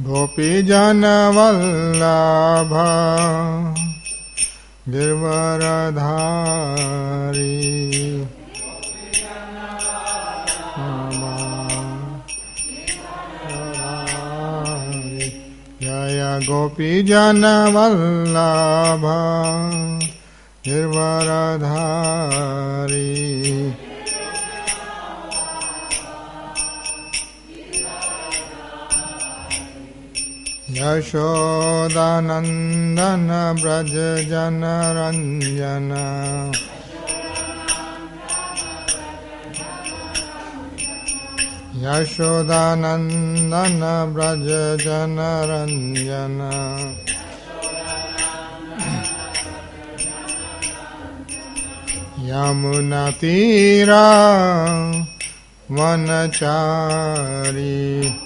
गोपीजनवल्लभ गिरवरधारी जय गोपीजनवल्लभ गिरवरधारी यशोदानंदन ब्रज जनरंजन यशोदानंदन ब्रज जनरंजन यमुना तीरा वनचारी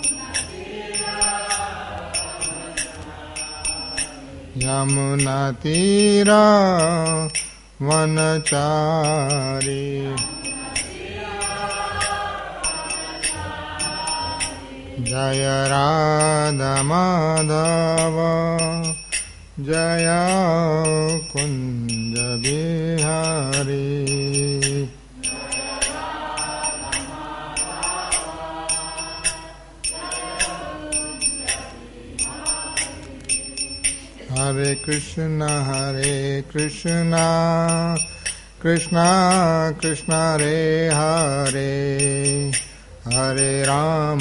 यमुना तीरा वनचारी जय राधा माधव जय कुंज बिहारी हरे कृष्णा कृष्णा कृष्णा रे हरे हरे राम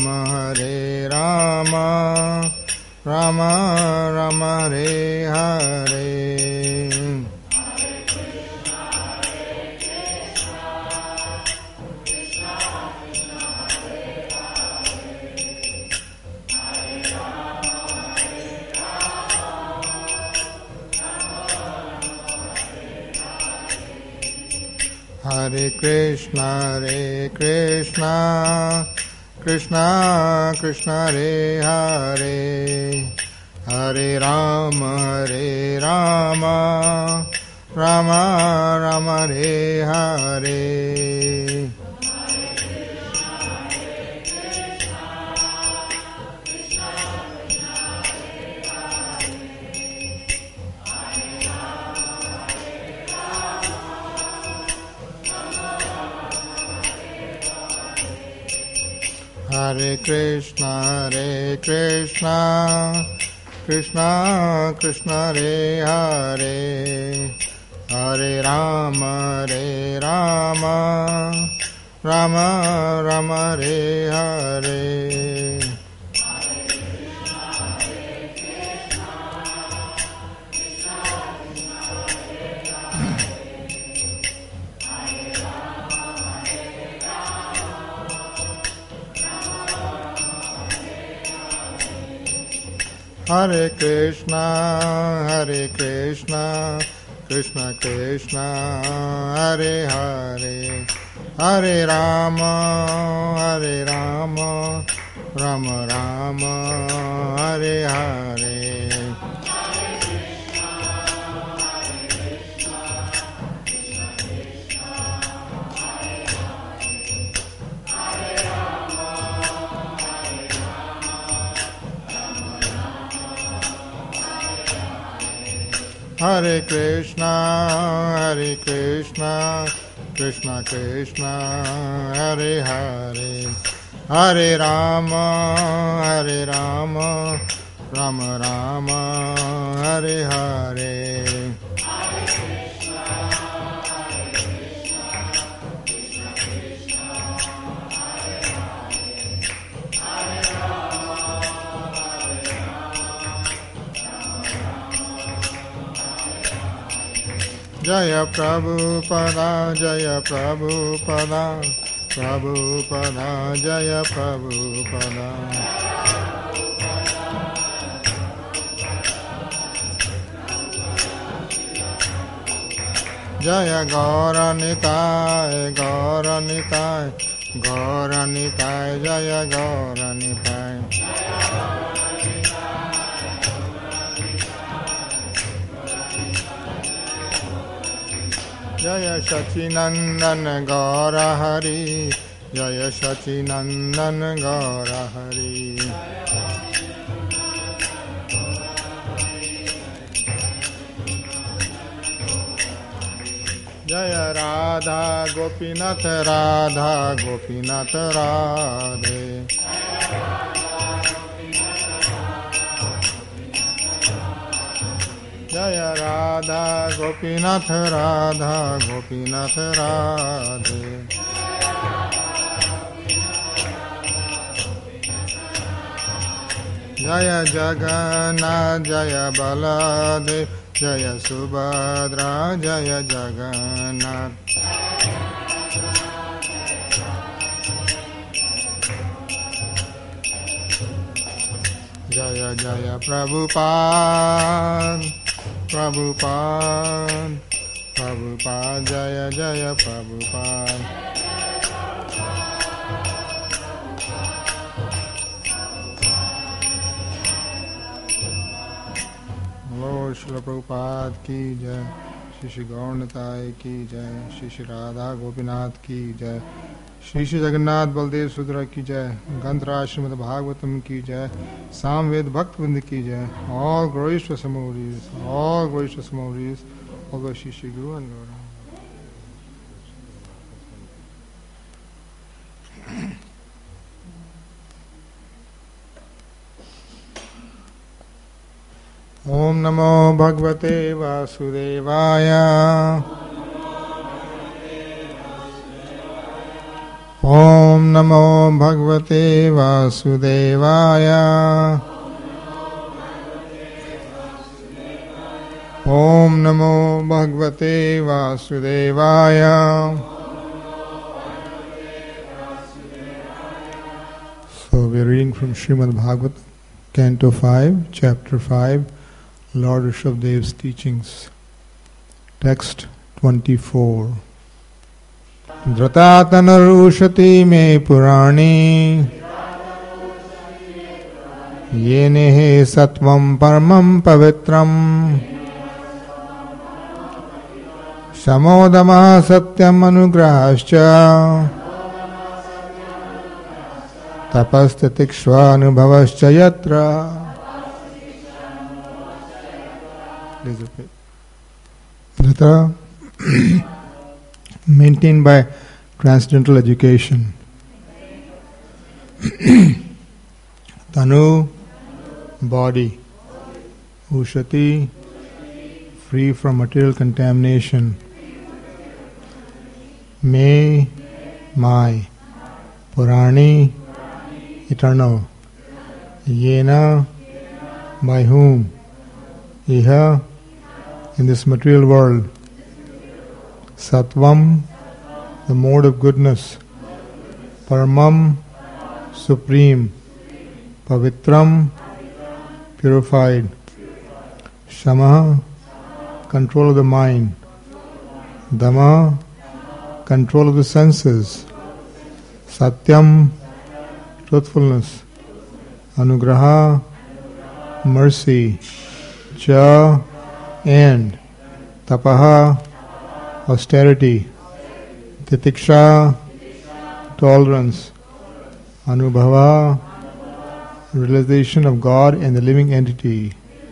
राम राम रे हरे हरे कृष्णा कृष्णा कृष्णा रे हरे हरे राम राम राम रे हरे हरे कृष्णा कृष्णा कृष्णा रे हरे हरे राम राम राम रे हरे हरे कृष्णा कृष्णा कृष्णा हरे हरे हरे राम राम राम हरे हरे हरे कृष्णा कृष्णा कृष्णा हरे हरे हरे राम राम राम हरे हरे जय प्रभुपदा जय प्रभुपदा प्रभुपदा जय प्रभुपदा जय गौरनिताय जय गौरनिताय जय सचिनंदन गौर हरि जय सचिनंदन गौर Hari Jaya Radha Gopinath Radha Gopinath Radhe. Jaya Radha Gopinath Radha Gopinath Radhe. Jaya Jagannath Jaya Baladev Jaya Subhadra Jaya Jagannath. Jaya Jaya Prabhupada Prabhupada Prabhupada Jaya Jaya Prabhupada. Lord Srila Prabhupada ki jai, Shri Shri Gaur Nitai ki jai, Shri Shri Radha Gopinath ki jai, Shri Shri Jagannath Baldev Sudra ki jai, Granthra Srimad Bhagavatam ki jai, Samved Bhaktivinoda ki jai, all glories to Samauris, all glories to Samauris, all glories to Shri Guru and Gaura. Om Namo Bhagavate Vasudevaya. Om Namo Bhagavate Vasudevaya. Om Namo Bhagavate Vasudevaya. So we are reading from Srimad Bhagavatam, Canto 5, Chapter 5, Lord Rishabhadev's teachings. Text 24. Dhratatanarusati me purani yenehe sattvam paramam pavitram samodama satyam anugrahascha tapastatikshva anubhavascha yatra. Dhrata maintained by transcendental education. Tanu, body. Ushati, free from material contamination. Me, my. Purani, eternal. Yena, by whom. Iha, in this material world. Sattvam, the mode of goodness. Paramam, supreme. Pavitram, purified. Shama, control of the mind. Dhamma, control of the senses. Satyam, truthfulness. Anugraha, mercy. Cha, and. Tapaha, austerity. Titiksha, tolerance. Anubhava, realization of God and the living entity.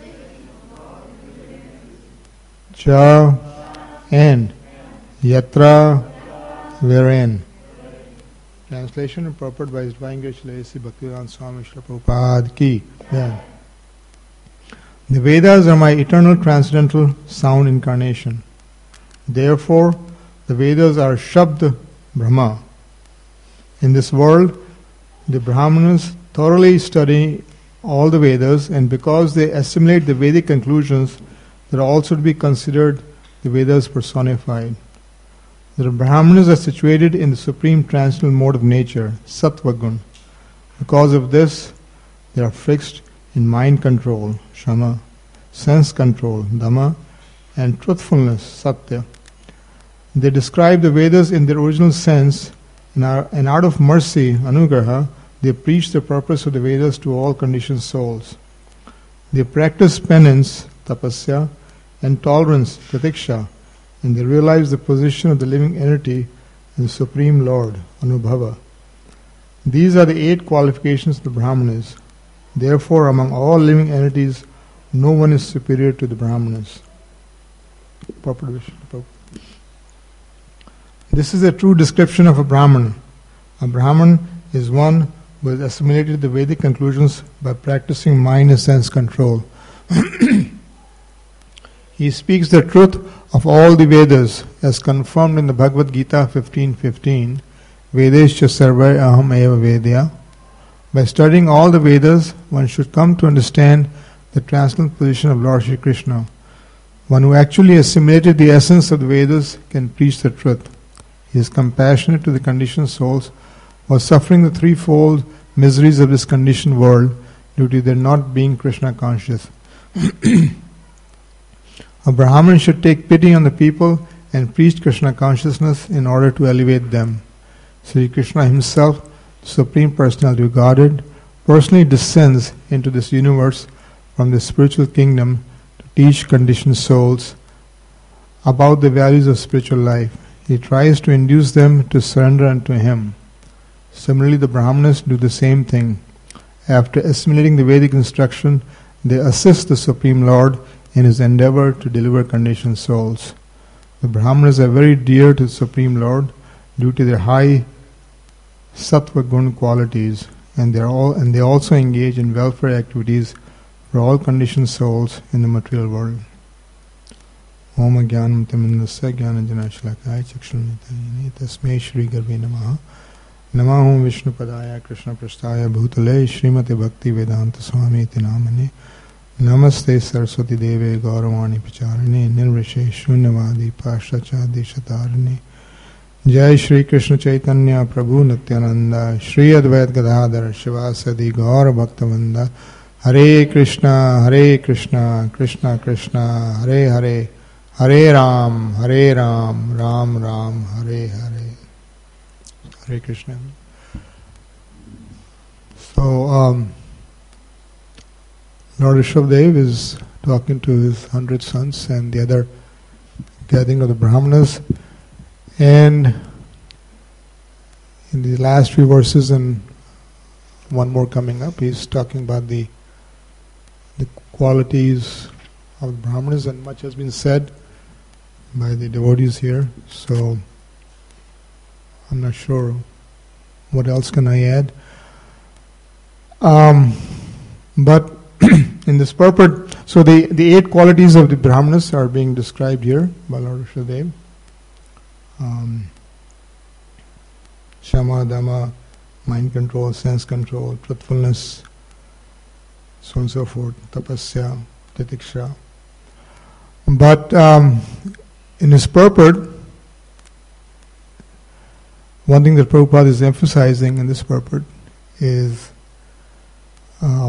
Cha, and. Yatra, wherein. Translation and purport by His Divine Grace Srila Bhaktivedanta Swami Srila Prabhupada ki. Yeah. The Vedas are my eternal transcendental sound incarnation. Therefore, the Vedas are Shabd Brahma. In this world, the Brahmanas thoroughly study all the Vedas, and because they assimilate the Vedic conclusions, they are also to be considered the Vedas personified. The Brahmanas are situated in the supreme transcendental mode of nature, Sattva Gun. Because of this, they are fixed in mind control, Shama, sense control, Dhamma, and truthfulness, Satya. They describe the Vedas in their original sense, and out of mercy, Anugraha, they preach the purpose of the Vedas to all conditioned souls. They practice penance, Tapasya, and tolerance, Tatiksha, and they realize the position of the living entity in the Supreme Lord, Anubhava. These are the 8 qualifications of the Brahmanas. Therefore, among all living entities, no one is superior to the Brahmanas. This is a true description of a Brahman. A Brahman is one who has assimilated the Vedic conclusions by practicing mind and sense control. He speaks the truth of all the Vedas as confirmed in the Bhagavad Gita 15:15. Vedescha sarva aham eva vedya. By studying all the Vedas, one should come to understand the transcendental position of Lord Shri Krishna. One who actually assimilated the essence of the Vedas can preach the truth. He is compassionate to the conditioned souls who are suffering the threefold miseries of this conditioned world due to their not being Krishna conscious. A Brahmin should take pity on the people and preach Krishna consciousness in order to elevate them. Sri Krishna himself, the Supreme Personality of Godhead, personally descends into this universe from the spiritual kingdom to teach conditioned souls about the values of spiritual life. He tries to induce them to surrender unto him. Similarly, the Brahmanas do the same thing. After assimilating the Vedic instruction, they assist the Supreme Lord in his endeavor to deliver conditioned souls. The Brahmanas are very dear to the Supreme Lord due to their high sattva gun qualities, and they also engage in welfare activities for all conditioned souls in the material world. Om Jnanam Timindasya Jnananjana Shalakaya Chakshunitayini Tasmai Shri Garve Namaha Namahum Vishnu Padaya Krishna Prasthaya Bhutale Srimate Bhakti Vedanta Swami Iti Namane Namaste Saraswati Deve Gauravani Pacharane Nirvishe Shunyavadi Pashachadi Shatarane Jai Shri Krishna Chaitanya Prabhu Nityananda Shri Advait Gadadhar Shivasadi Gaura Bhaktavinda Hare Krishna Krishna Krishna Hare Hare Hare Ram, Ram Ram, Hare Hare. Hare Krishna. So, Lord Rishabdev is talking to his 100 sons and the other gathering of the Brahmanas. And in the last few verses and one more coming up, he's talking about the qualities of the Brahmanas, and much has been said by the devotees here, so I'm not sure what else can I add. But in this purport, so the 8 qualities of the Brahmanas are being described here by Lord Rishabdev. Shama, Dhamma, mind control, sense control, truthfulness, so on and so forth, tapasya, titiksha. But in his purport, one thing that Prabhupada is emphasizing in this purport is a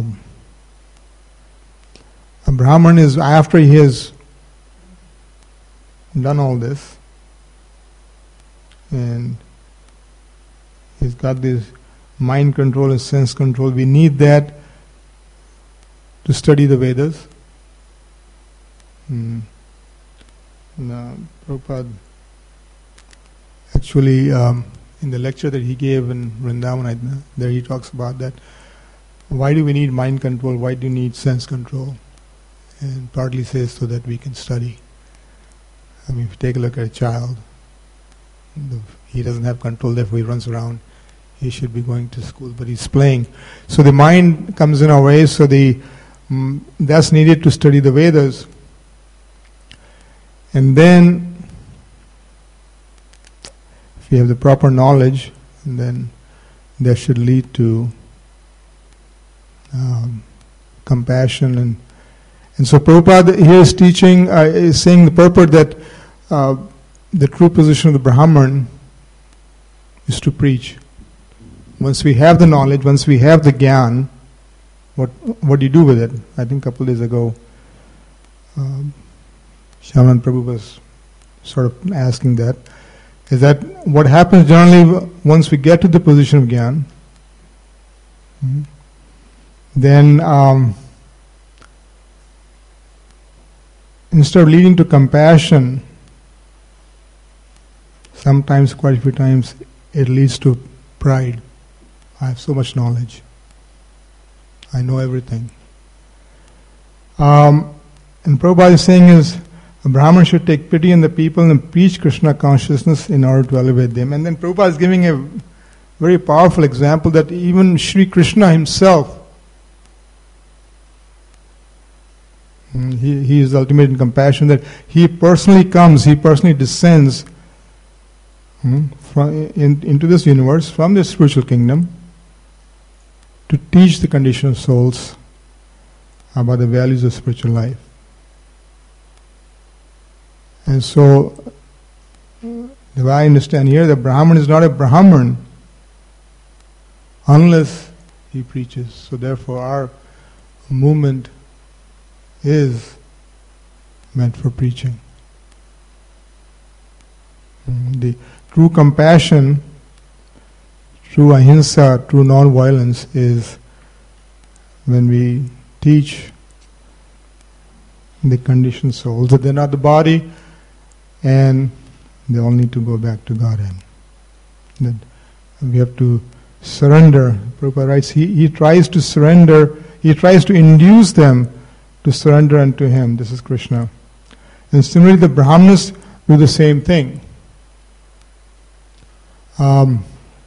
Brahman is, after he has done all this and he's got this mind control and sense control, we need that to study the Vedas. Prabhupada actually in the lecture that he gave in Vrindavan, there he talks about that. Why do we need mind control? Why do you need sense control? And partly says so that we can study. I mean, if you take a look at a child, he doesn't have control, therefore he runs around. He should be going to school, but he's playing. So the mind comes in our way, so that's needed to study the Vedas. And then, if you have the proper knowledge, then that should lead to compassion. And so Prabhupada here is teaching, is saying the purport that the true position of the Brahman is to preach. Once we have the knowledge, once we have the Gyan, what do you do with it? I think a couple days ago, Shyamanand Prabhu was sort of asking that. Is that what happens generally once we get to the position of Gyan? Then instead of leading to compassion, sometimes, quite a few times, it leads to pride. I have so much knowledge. I know everything. And Prabhupada is saying is, a Brahman should take pity on the people and preach Krishna consciousness in order to elevate them. And then Prabhupada is giving a very powerful example that even Sri Krishna himself, he is ultimate in compassion, that he personally comes, he personally descends into this universe from this spiritual kingdom to teach the conditioned souls about the values of spiritual life. And so, the way I understand here, the Brahman is not a Brahman unless he preaches. So therefore our movement is meant for preaching. The true compassion, true ahimsa, true non-violence is when we teach the conditioned souls that they're not the body and they all need to go back to Godhead. That we have to surrender. Prabhupada writes, he tries to surrender, he tries to induce them to surrender unto him. This is Krishna. And similarly the Brahmanas do the same thing. And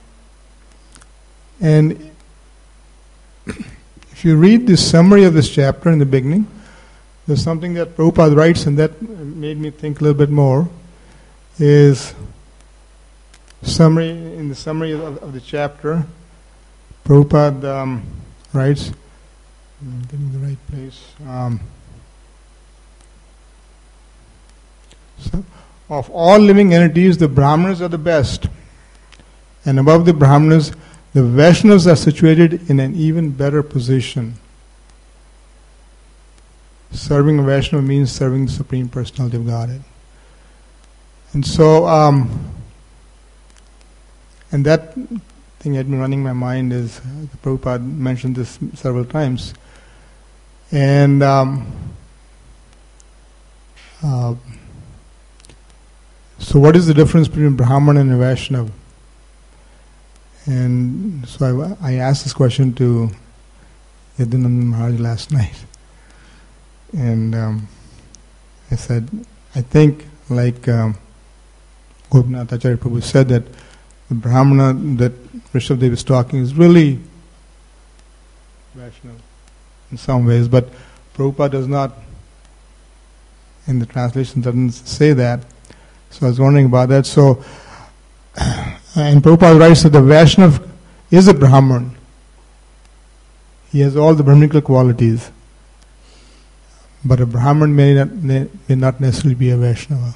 if you read the summary of this chapter in the beginning, there's something that Prabhupada writes, and that made me think a little bit more, is in the summary of the chapter, Prabhupada writes, give me the right place, so, of all living entities, the Brahmanas are the best. And above the Brahmanas, the Vaishnavas are situated in an even better position. Serving a Vaishnava means serving the Supreme Personality of Godhead. And so, and that thing had been running my mind is, Prabhupada mentioned this several times. And so what is the difference between Brahman and a Vaishnava? And so I asked this question to Yadunandan Maharaj last night. And I said, I think like Gopinath Acharya Prabhu said, that the Brahmana that Rishabhdev is talking is really Vaishnava in some ways, but Prabhupada does not, in the translation doesn't say that. So I was wondering about that. So, and Prabhupada writes that the Vaishnava is a Brahman. He has all the Brahminical qualities. But a Brahman may not necessarily be a Vaishnava.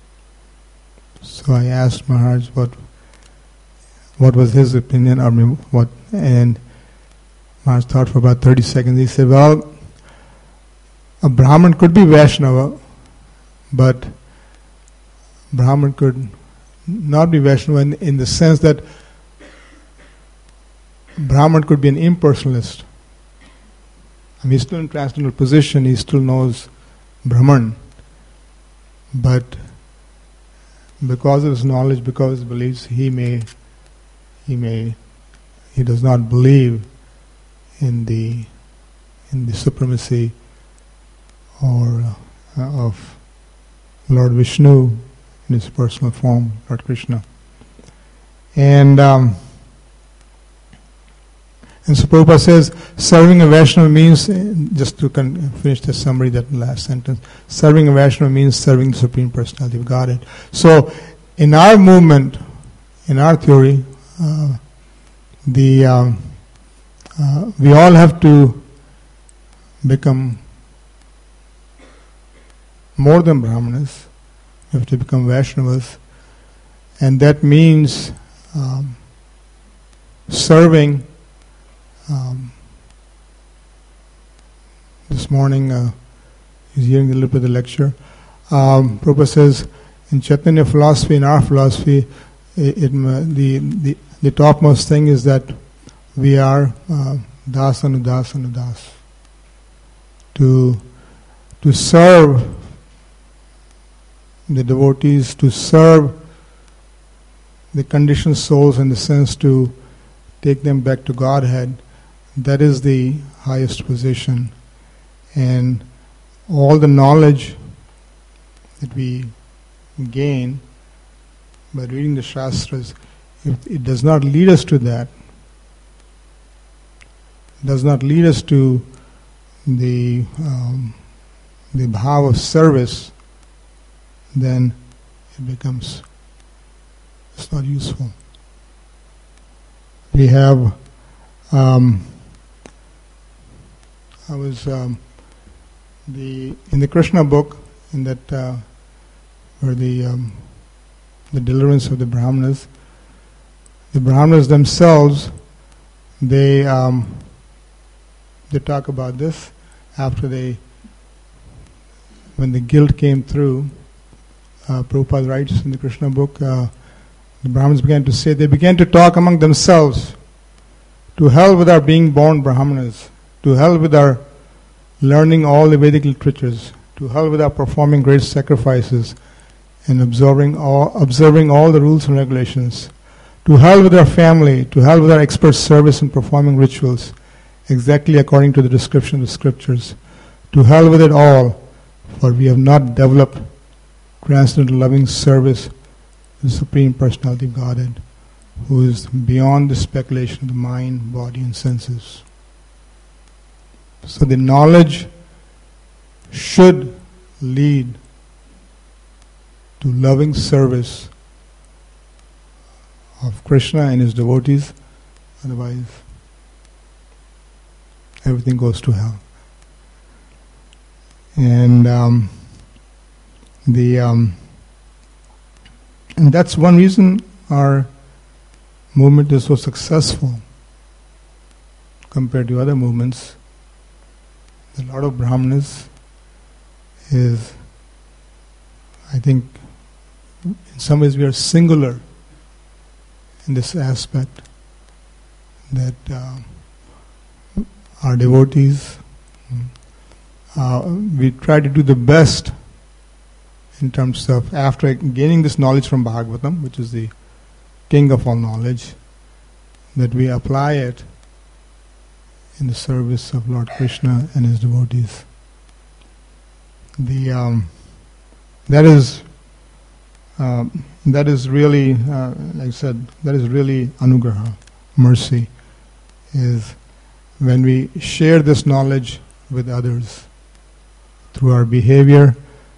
So I asked Maharaj what was his opinion, or what, and Maharaj thought for about 30 seconds. He said, well, a Brahman could be Vaishnava, but Brahman could not be Vaishnava in the sense that Brahman could be an impersonalist. I mean, he's still in transcendental position, he still knows Brahman, but because of his knowledge, because of his beliefs, he does not believe in the supremacy or of Lord Vishnu in his personal form, Lord Krishna. And so Prabhupada says, serving a Vaishnava means, just to finish the summary, that last sentence, serving a Vaishnava means serving the Supreme Personality of Godhead. So, in our movement, in our theory, we all have to become more than Brahmanas. We have to become Vaishnavas, and that means serving. This morning, I was hearing a little bit of the lecture. Prabhupada says, in Chaitanya philosophy, in our philosophy, the topmost thing is that we are das anudas anudas. To serve the devotees, to serve the conditioned souls, in the sense to take them back to Godhead, that is the highest position. And all the knowledge that we gain by reading the Shastras, if it does not lead us to that, does not lead us to the bhav of service, then it becomes, it's not useful. We have, in the Krishna book, in that where the deliverance of the Brahmanas themselves, they talk about this after when the guilt came through. Prabhupada writes in the Krishna book, the Brahmanas began to say, they began to talk among themselves, to hell with our being born Brahmanas, to hell with our learning all the Vedic literatures, to hell with our performing great sacrifices and observing all the rules and regulations, to hell with our family, to hell with our expert service in performing rituals, exactly according to the description of the scriptures, to hell with it all, for we have not developed transcendental loving service to the Supreme Personality of Godhead, who is beyond the speculation of the mind, body and senses. So the knowledge should lead to loving service of Krishna and his devotees, otherwise everything goes to hell. And and that's one reason our movement is so successful compared to other movements. A lot of Brahmanas is, I think, in some ways we are singular in this aspect, that our devotees, we try to do the best in terms of, after gaining this knowledge from Bhagavatam, which is the king of all knowledge, that we apply it in the service of Lord Krishna and his devotees. That is really, like I said, that is really anugraha, mercy, is when we share this knowledge with others through our behavior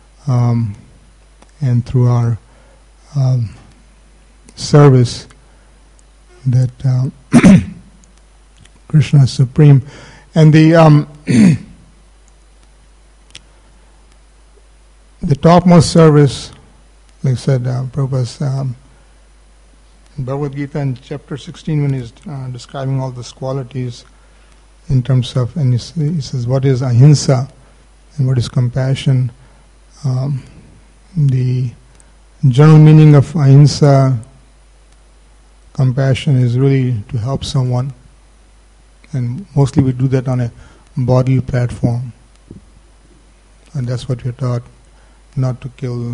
and through our service, that Krishna is supreme. And the topmost service, like I said, Prabhupada's in Bhagavad Gita in chapter 16, when he's describing all these qualities in terms of, and he says, what is ahimsa and what is compassion? The general meaning of ahimsa, compassion, is really to help someone, and mostly we do that on a bodily platform, and that's what we're taught, not to kill,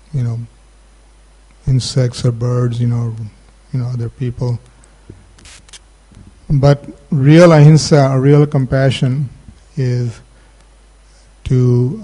insects or birds, other people. But real ahimsa or real compassion is to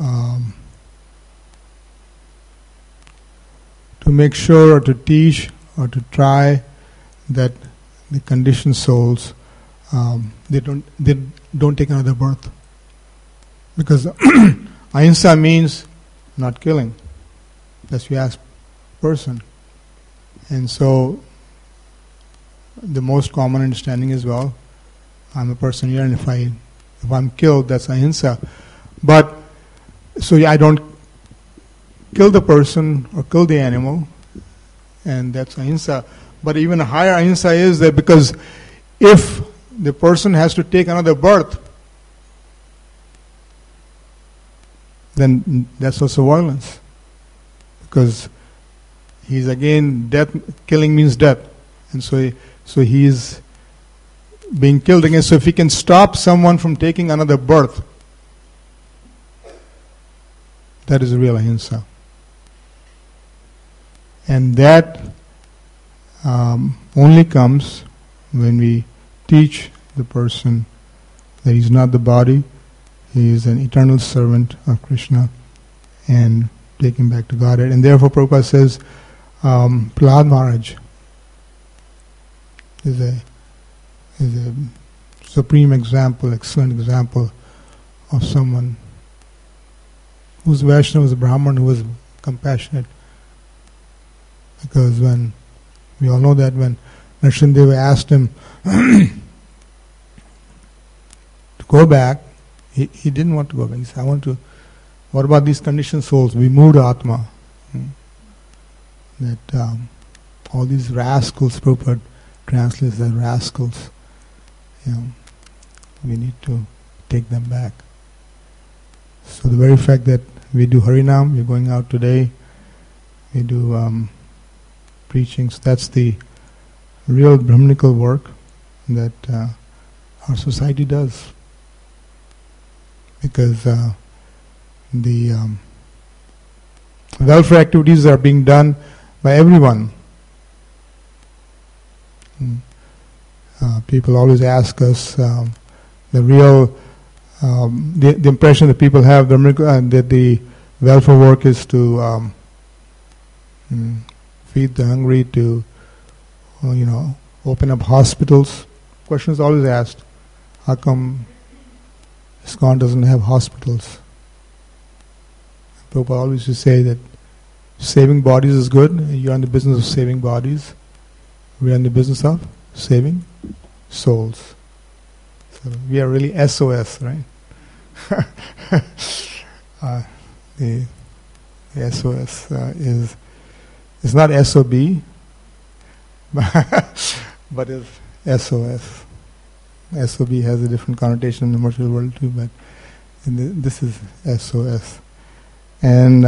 make sure, or to teach, or to try that the conditioned souls they don't take another birth, because ahimsa means not killing. That's the asked person, and so the most common understanding is, well, I'm a person here, and if I'm killed, that's ahimsa. But so I don't kill the person or kill the animal, and that's ahimsa. But even a higher ahimsa is that, because if the person has to take another birth, then that's also violence, because he's again death. Killing means death, and so he is being killed again. So if he can stop someone from taking another birth, that is real ahimsa. And that only comes when we teach the person that he's not the body, he is an eternal servant of Krishna, and taking back to Godhead. And therefore Prabhupada says Prahlad Maharaj is a supreme example, excellent example of someone whose Vaishnava was a Brahman, who was compassionate. Because when we all know that when Nrsimhadeva asked him to go back, he didn't want to go back. He said, what about these conditioned souls? Vimudha Atma. That all these rascals, Prabhupada translates as rascals. We need to take them back. So the very fact that we do Harinam, we're going out today, we do preaching, so that's the real Brahmanical work that our society does. Because the welfare activities are being done by everyone. People always ask us the real the impression that people have that the welfare work is to feed the hungry, to open up hospitals. Question is always asked: how come ISKCON doesn't have hospitals? Prabhupada always used to say that saving bodies is good. You're in the business of saving bodies. We're in the business of saving souls. So we are really SOS, right? The SOS is not SOB, but is SOS. SOB has a different connotation in the material world too, but this is SOS. And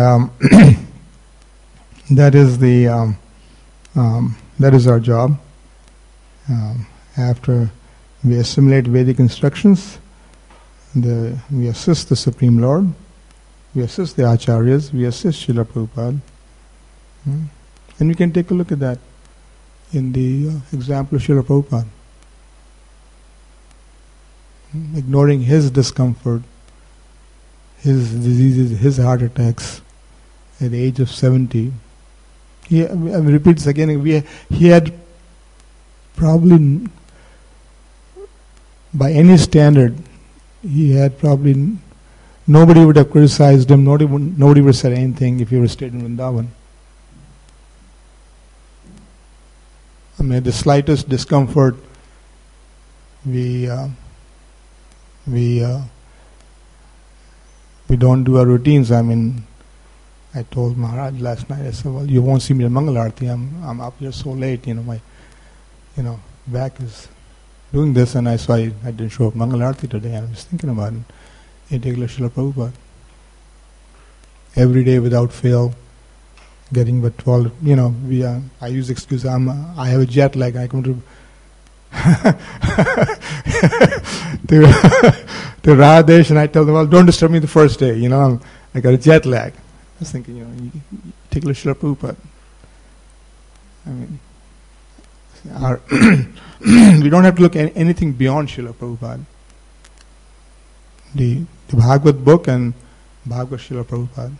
that is that is our job. After we assimilate Vedic instructions, we assist the Supreme Lord, we assist the Acharyas, we assist Srila Prabhupada. And we can take a look at that in the example of Srila Prabhupada. Ignoring his discomfort, his diseases, his heart attacks at the age of 70. I repeat this again, he had probably, by any standard, he had probably, nobody would have criticized him, nobody would have said anything if he were stayed in Vrindavan. I mean, the slightest discomfort, we don't do our routines. I mean, I told Maharaj last night, I said, well, you won't see me at Mangal Arati. I'm up here so late, my back is doing this, and so I didn't show up Mangal Arati today, and I was thinking about it. In particular, Srila Prabhupada. Every day without fail, getting but 12, I use excuse, I have a jet lag, I come to to Radesh, and I tell them, well, don't disturb me the first day, I got a jet lag. I was thinking, you take a Srila Prabhupada. I mean, we don't have to look at anything beyond Srila Prabhupada. The Bhagavad book and Bhagavad Srila Prabhupada,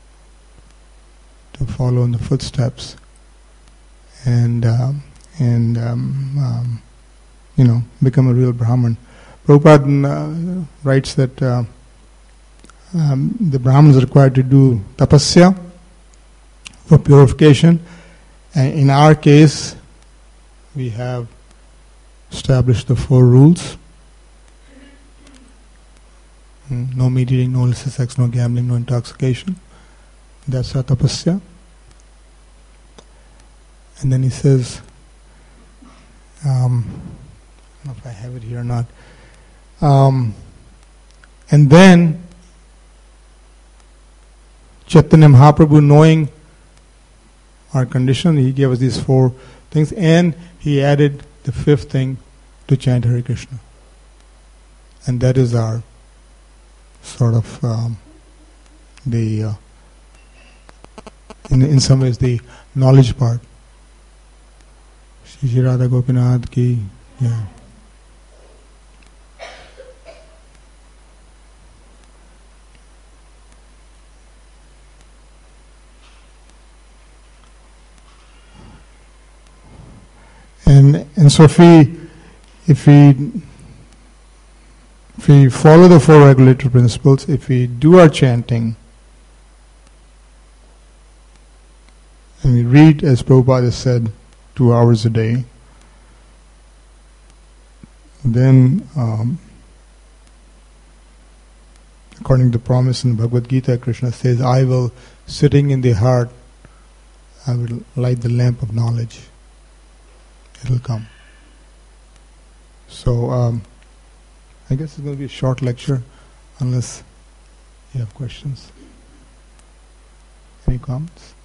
to follow in the footsteps and become a real Brahman. Prabhupada writes that the Brahmins are required to do tapasya for purification, and in our case we have established the 4 rules. No meat eating, no illicit sex, no gambling, no intoxication. That's our tapasya. And then he says, I don't know if I have it here or not. And then Chaitanya Mahaprabhu, knowing our condition, he gave us these 4 things, and he added the 5th thing, to chant Hare Krishna. And that is our sort of in some ways the knowledge part. Shri Radha Gopinath ki, yeah. And so if we follow the four regulatory principles, if we do our chanting, and we read, as Prabhupada said, 2 hours a day, then, according to the promise in Bhagavad Gita, Krishna says, I will, sitting in the heart, I will light the lamp of knowledge. It will come. So, I guess it's going to be a short lecture, unless you have questions. Any comments?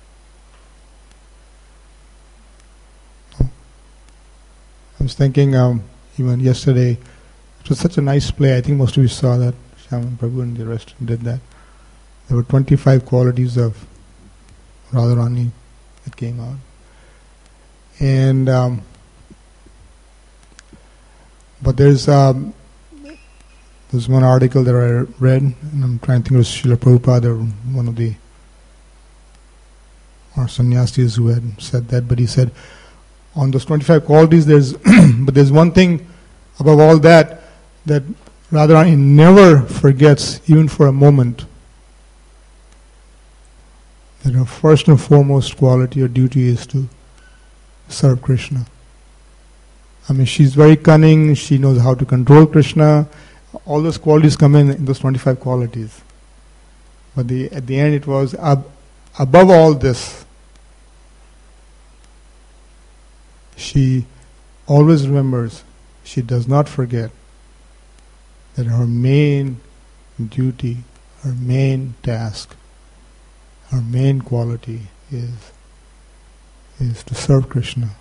No? I was thinking, even yesterday, it was such a nice play. I think most of you saw that. Shyaman Prabhu and the rest did that. There were 25 qualities of Radharani that came out. And but there's one article that I read, and I'm trying to think it was Srila Prabhupada or one of the sannyasis who had said that, but he said on those 25 qualities there's but there's one thing above all that Radharani never forgets, even for a moment, that her first and foremost quality or duty is to serve Krishna. I mean, she's very cunning, she knows how to control Krishna, all those qualities come in those 25 qualities. But at the end it was, above all this, she always remembers, she does not forget that her main duty, her main task, her main quality is to serve Krishna.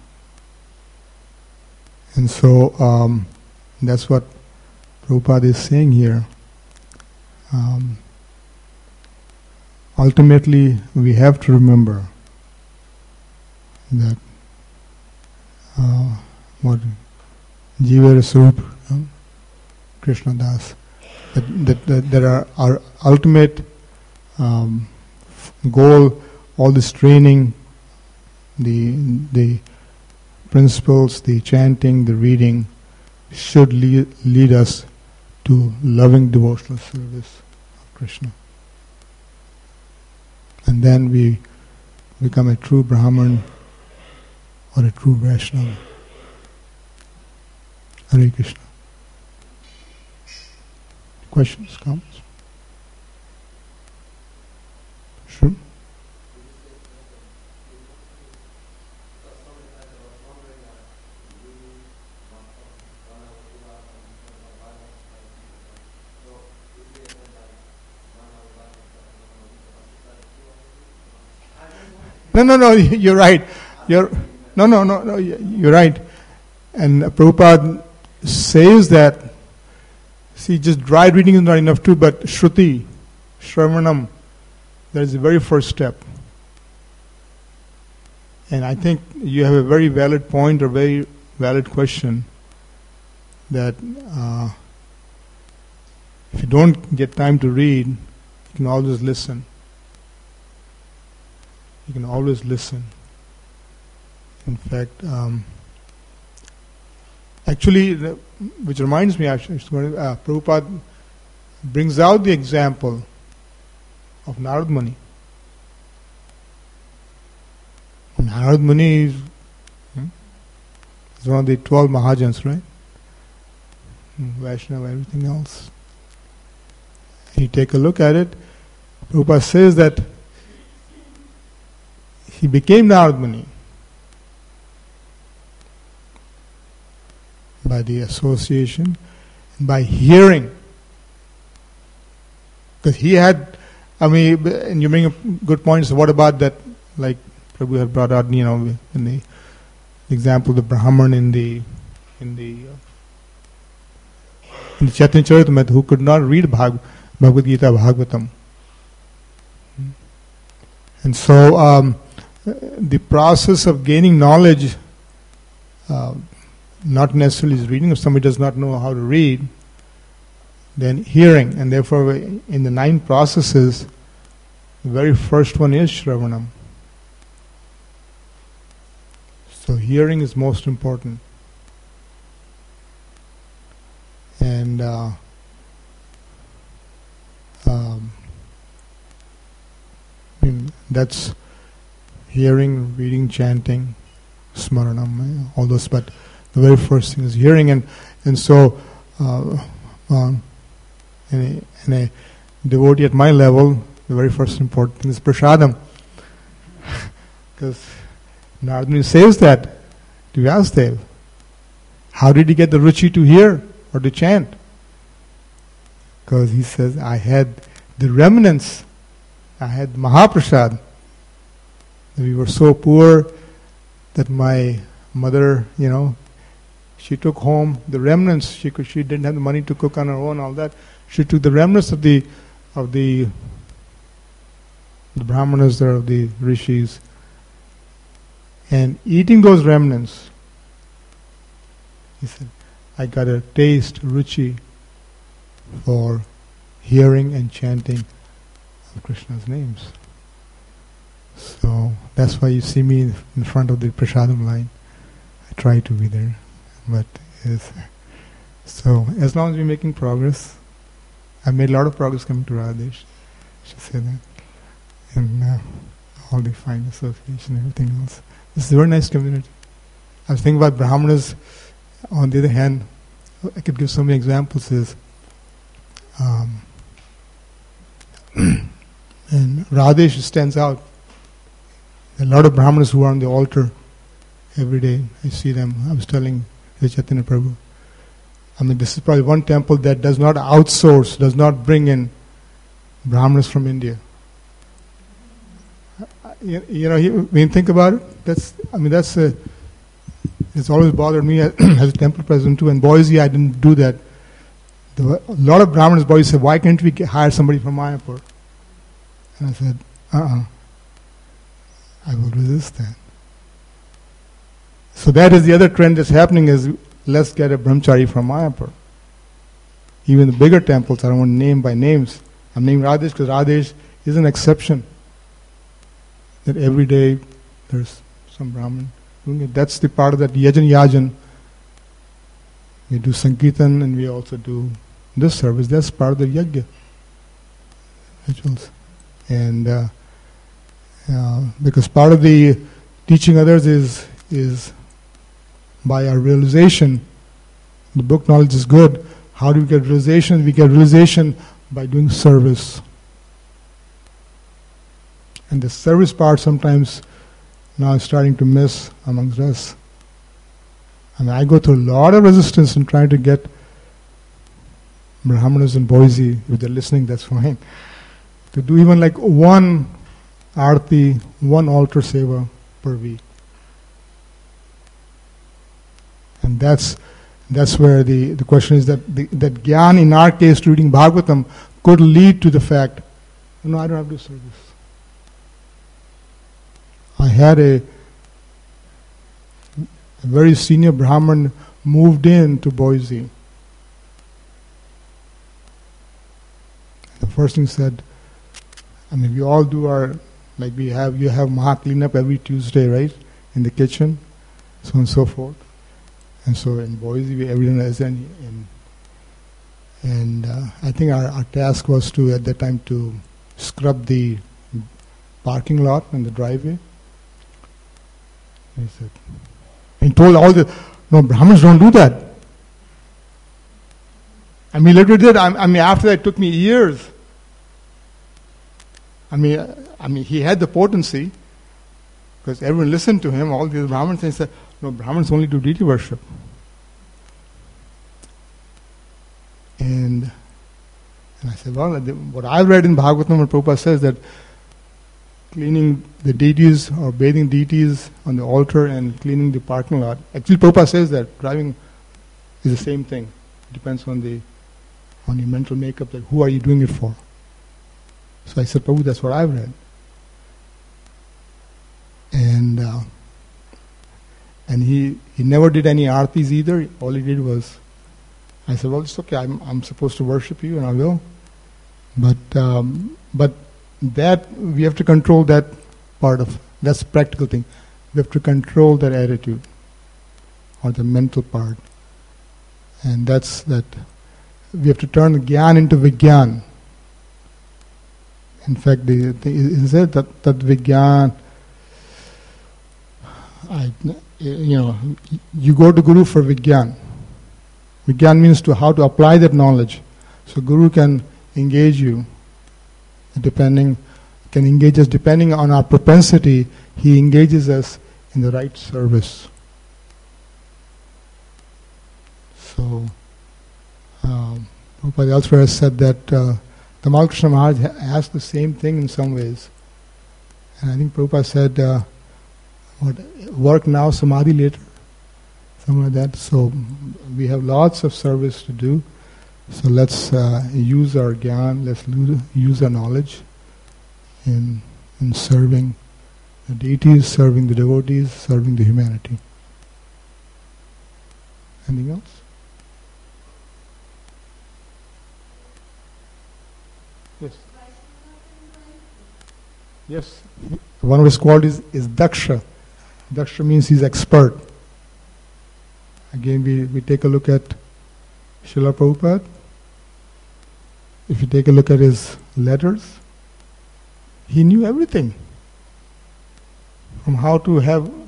And so that's what Prabhupada is saying here. Ultimately, we have to remember that what Jiva Swarup Krishna Das, that our ultimate goal, all this training, the principles, the chanting, the reading, should lead us to loving devotional service of Krishna. And then we become a true Brahman or a true Vaishnava. Hare Krishna. Questions, comments? Sure. No, you're right. You're right. And Prabhupada says that, see, just dry reading is not enough too, but Shruti, Shravanam, that is the very first step. And I think you have a very valid point or very valid question that if you don't get time to read, you can always listen. You can always listen. In fact, actually, which reminds me, Prabhupada brings out the example of Narad Muni. Narad Muni is one of the 12 Mahajans, right? Vaishnava, everything else. You take a look at it, Prabhupada says that he became Narad Muni by the association, by hearing. Because he had, and you bring up good points. What about that, like Prabhu had brought out, in the example of the Brahman in the Chaitanya Charitamrita, who could not read Bhagavad Gita, Bhagavatam. And so the process of gaining knowledge, not necessarily is reading. If somebody does not know how to read, then hearing. And therefore, in the 9 processes, the very first one is Shravanam. So hearing is most important. And that's hearing, reading, chanting, smaranam, all those. But the very first thing is hearing, and so in a devotee at my level, the very first important thing is prasadam, because Narada says that to Vyasadeva. How did he get the ruchi to hear or to chant? Because he says, I had the remnants. I had Mahaprasad. We were so poor that my mother, she took home the remnants. She didn't have the money to cook on her own, all that. She took the remnants of the brahmanas there, of the rishis, and eating those remnants, he said, I got a taste, ruchi, for hearing and chanting of Krishna's names. So that's why you see me in front of the prasadam line. I try to be there, but so as long as we're making progress, I made a lot of progress coming to Radhesh. I should say that, and all the fine association and everything else. This is a very nice community. I was thinking about Brahmanas. On the other hand, I could give so many examples. And Radhesh stands out. There are a lot of Brahmanas who are on the altar every day. I see them. I was telling Chaitanya Prabhu. This is probably one temple that does not outsource, does not bring in Brahmanas from India. When you think about it, it's always bothered me as a temple president too. In Boise, I didn't do that. A lot of Brahmanas Boise said, why can't we hire somebody from Mayapur? And I said, I will resist that. So that is the other trend that's happening, is let's get a brahmachari from Mayapur. Even the bigger temples, I don't want to name by names. I'm naming Radhesh because Radhesh is an exception. That every day there's some Brahmin doing it. That's the part of that yajan. We do Sankirtan and we also do this service. That's part of the yajna rituals. And because part of the teaching others is by our realization. The book knowledge is good. How do we get realization? We get realization by doing service. And the service part sometimes now is starting to miss amongst us. I go through a lot of resistance in trying to get Brahmanas in Boise, if they're listening, that's fine, to do even like one arti, one altar seva per week. And that's where the question is that Gyan, in our case, reading Bhagavatam, could lead to the fact, I don't have to do service. I had a very senior Brahmin moved in to Boise. The first thing said, we all do you have Maha cleanup every Tuesday, right? In the kitchen, so on and so forth. And so in Boise, everyone has and I think our task was to, at that time, to scrub the parking lot and the driveway. He said, and told all no, Brahmins don't do that. Literally did. After that, it took me years. He had the potency, because everyone listened to him, all these Brahmins, and said, no, Brahmins only do deity worship. And I said, well, what I've read in Bhagavatam, and Prabhupada says that cleaning the deities or bathing deities on the altar and cleaning the parking lot. Actually, Prabhupada says that driving is the same thing. It depends on your mental makeup, that who are you doing it for. So I said, Prabhu, that's what I've read. And he never did any artis either. All he did was, I said, well, it's okay. I'm supposed to worship you, and I will. But that we have to control that part of. That's a practical thing. We have to control that attitude, or the mental part, and that's that. we have to turn Gyan into Vigyan. In fact, it said that Vigyan, you go to Guru for Vigyan. Vigyan means how to apply that knowledge. So Guru can engage you, can engage us depending on our propensity. He engages us in the right service. So, Prabhupada elsewhere has said that Tamal Krishna Maharaj asked the same thing in some ways. And I think Prabhupada said, work now, samadhi later. Something like that. So we have lots of service to do. So let's use our gyan, let's use our knowledge in serving the deities, serving the devotees, serving the humanity. Anything else? Yes. Yes. One of his qualities is Daksha. Daksha means he's expert. Again, we take a look at Srila Prabhupada. If you take a look at his letters, he knew everything. From how to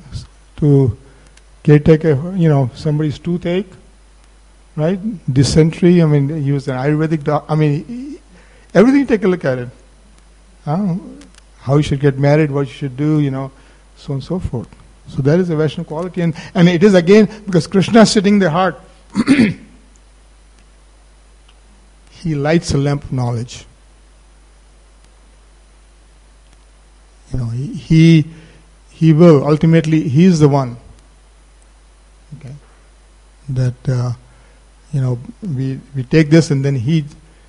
caretake somebody's toothache, right? Dysentery. He was an Ayurvedic doctor. Everything. Take a look at it. How you should get married, what you should do, so on and so forth. So that is a Vaishnava quality, and it is again because Krishna is sitting in the heart. He lights a lamp of knowledge. He will ultimately. He is the one. Okay. That we take this and then he.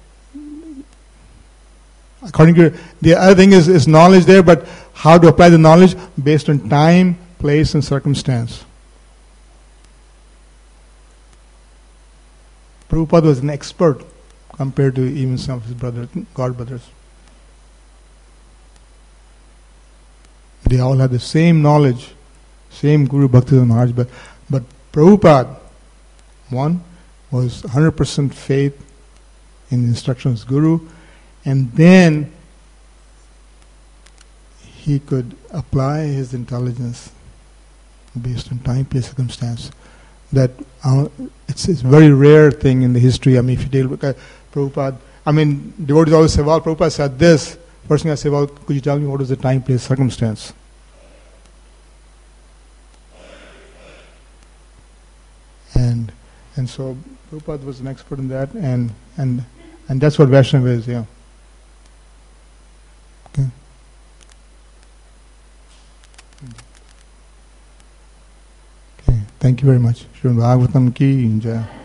According to the other thing is knowledge there, but how to apply the knowledge based on time, place, and circumstance. Prabhupada was an expert compared to even some of his God brothers. They all had the same knowledge, same Guru Bhaktivedanta Maharaj, but Prabhupada, one, was 100% faith in the instructions of Guru, and then he could apply his intelligence based on time, place, circumstance. That it's a very rare thing in the history. If you take a look at Prabhupada, devotees always say, well, Prabhupada said this. First thing I say, well, could you tell me what is the time, place, circumstance? And so Prabhupada was an expert in that, and that's what Vaishnava is, yeah. Okay. Okay. Thank you very much. Srimad Bhagavatam ki jai.